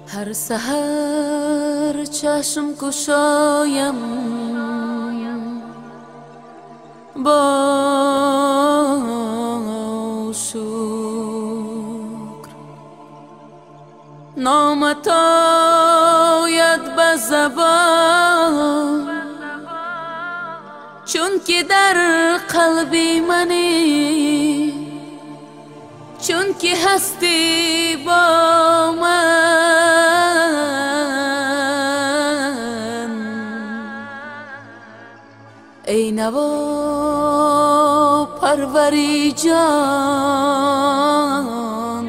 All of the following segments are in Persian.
هر سحر چشم گشایم با شکر، نامت آید به زبان چون که در قلبی منی، چون که هستی با من. ای نوا پروری جان،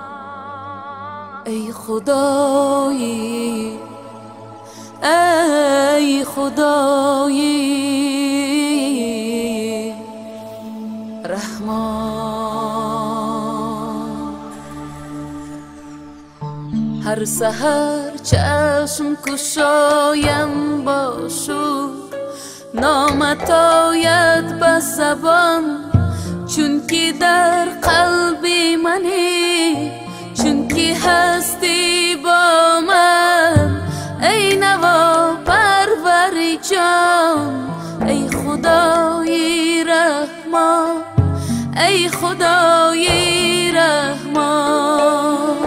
ای خدایی، ای خدایی رحمان. هر سحر چشم گشایم با شکر، نامت آید به زبان چون که در قلبی منی، چون که هستی با من. ای نوا پروری جان، ای خدای رحمان، ای خدای رحمان.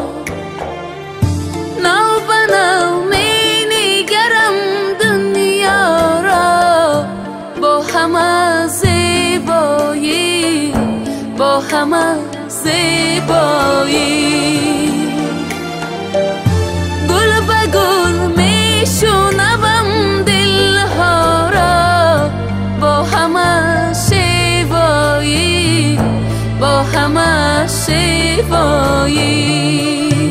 نو به نو می نگرم دنیا را، با همه زیبایی، با همه زیبایی. گل به گل می شنوم دلها را، با همه شیوایی، با همه شیوایی.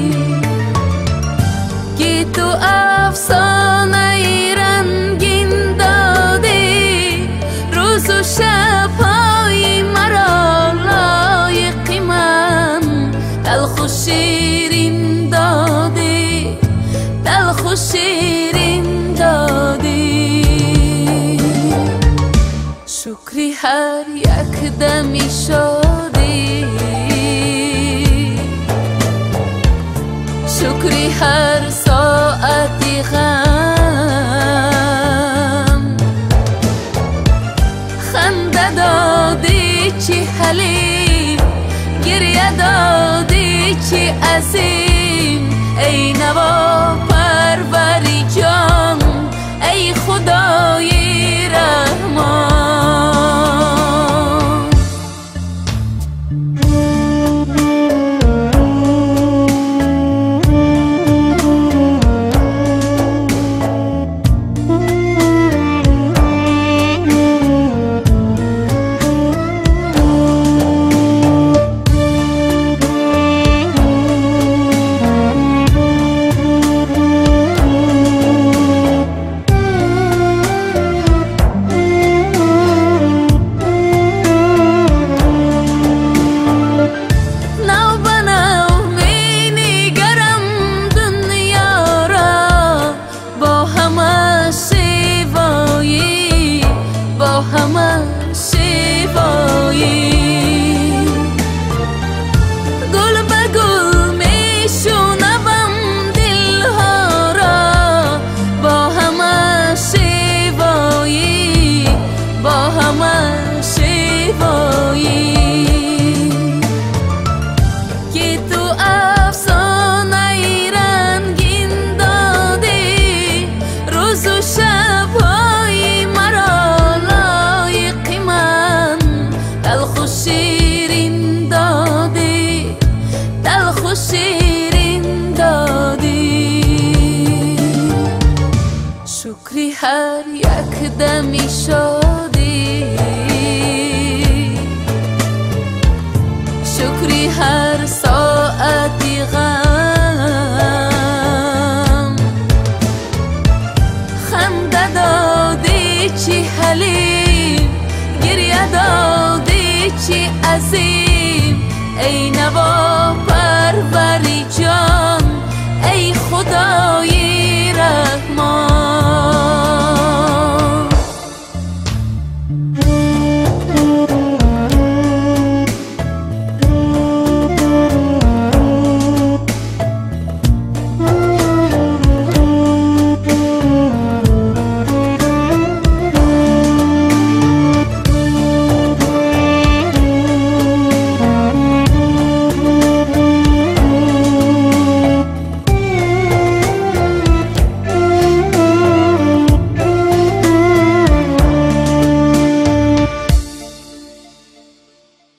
که تو افسانه رنگین دادی، روز و شب‌های مرا لایق من. تلخ و شیرین دادی، تلخ و شیرین دادی. شکری هر یک دمی شادی، شکری هر ساعتی غم. خنده دادی چی حلیم، گریه دادی چی عظیم. ای نوا پروری جان، ای خدای رحمان. همه شیوایی. گل به گل می شنوم دلها را، با همه شیوایی، با همه شیوایی. که تو افسانه رنگین دادی، روز و شب‌های مرا لایق من. تلخ و شیرین دادی، تلخ و شیرین دادی. شکری هر یک دمی شادی، شکری هر ساعتی غم. خنده دادی چی حلیم، گریه دادی چی عظیم. ای نوا